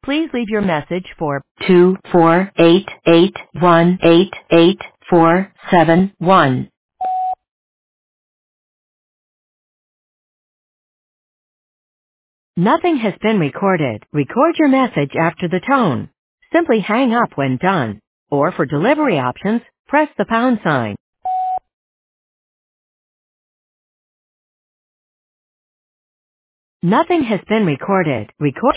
Please leave your message for 24881888471. Nothing has been recorded. Record your message after the tone. Simply hang up when done. Or for delivery options, press the pound sign. Nothing has been recorded. Record